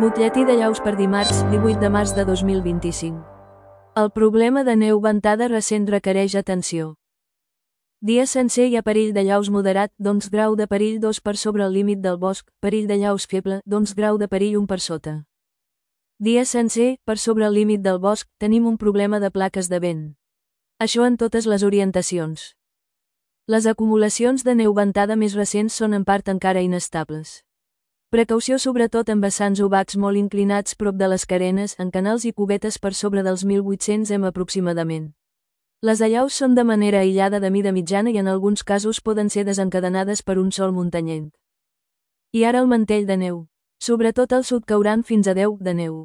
Butlletí de llaus per dimarts, 18 de març de 2025. El problema de neu ventada recent requereix atenció. Dia sencer hi ha perill de llaus moderat, d'11 grau de perill 2 per sobre el límit del bosc, perill de llaus feble, d'11 grau de perill 1 per sota. Dia sencer, per sobre el límit del bosc, tenim un problema de plaques de vent. Això en totes les orientacions. Les acumulacions de neu ventada més recents són en part encara inestables. Precaució sobretot en vessants obacs molt inclinats prop de les carenes, en canals i cubetes per sobre dels 1.800 m aproximadament. Les allaus són de manera aïllada de mida mitjana i en alguns casos poden ser desencadenades per un sol muntanyenc. I ara el mantell de neu. Sobretot al sud cauran fins a 10 de neu.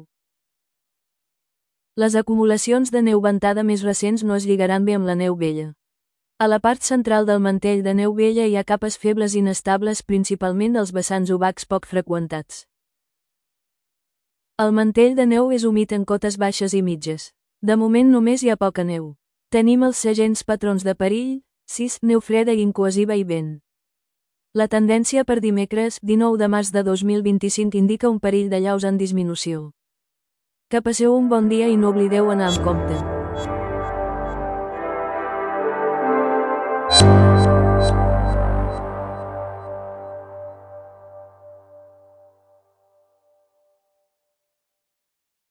Les acumulacions de neu ventada més recents no es lligaran bé amb la neu vella. A la part central del mantell de neu vella hi ha capes febles inestables, principalment als vessants obacs poc freqüentats. El mantell de neu és humit en cotes baixes i mitges. De moment només hi ha poca neu. Tenim els segents patrons de perill, 6, neu freda i incohesiva i vent. La tendència per dimecres, 19 de març de 2025 indica un perill de llaus en disminució. Que passeu un bon dia i no oblideu anar amb compte.